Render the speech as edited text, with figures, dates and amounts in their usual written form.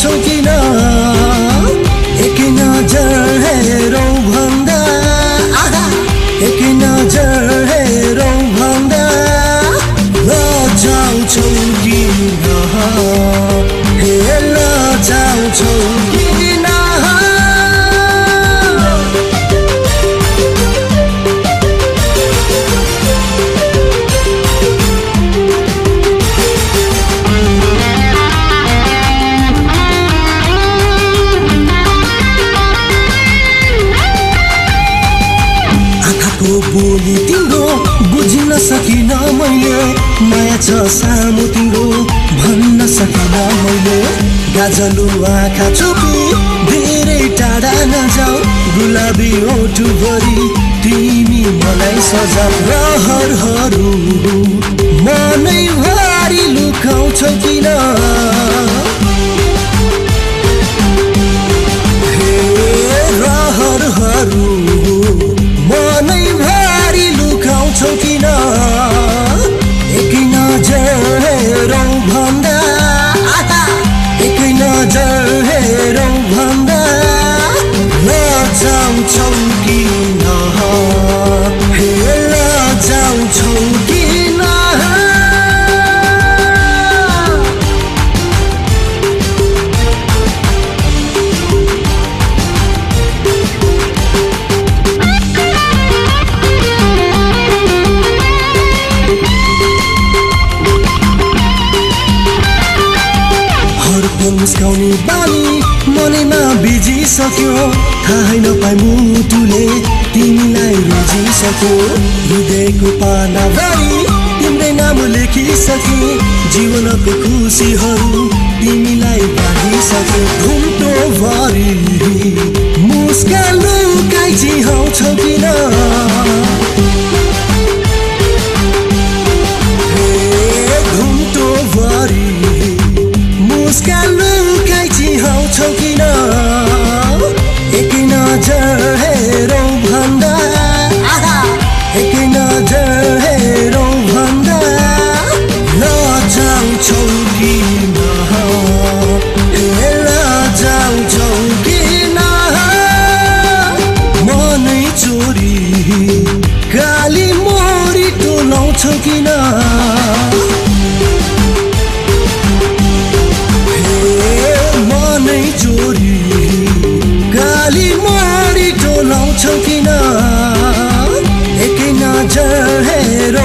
छौ किन एक नजर हेरौ भन्दा एक नजर हेरौ भन्दा लजाउँछौ किन हे लजाउँछौ किन बोली तिम्रो बुझ्न सकिन मैले माया छ सामु तिम्रो भन्न सकिन मैले गाजलु आँखा चोपी धेरै टाढा नजाऊ गुलाबी ओठभरि तिमी मलाई सजाऊ रहरहरू मनै भारी लुकाउँछौ किन हे रहरहरू मनै भारी लुकाउँछौ किन एक नजर हेरौ भन्दा एक नजर हेरौ भन्दा लजाउँछौ किन हे लजाउँछौ किन मुस्काउने बानी मनैमा बिजिसक्यो थाहै नपाई मुटुले तिमीलाई रोजिसक्यो हृदयको पानाभरि तिम्रै नाम लेखिसके जीवनको खुसीहरू तिमीलाई बाँधिसके घुम्टोभरि मुस्कान लुकाई चिहाउँछौ किन घुम्टोभरि मुस्कान लुकाई चिहाउँछौ किन एक नजर हेरौ भन्दा एक नजर हेरौ भन्दा लजाउँछौ किन हे लजाउँछौ किन मनै चोरी काली मोरी टोलाउँछौ किन चोरी काली मोरी टोलाउँछौ किन एक नजर हेर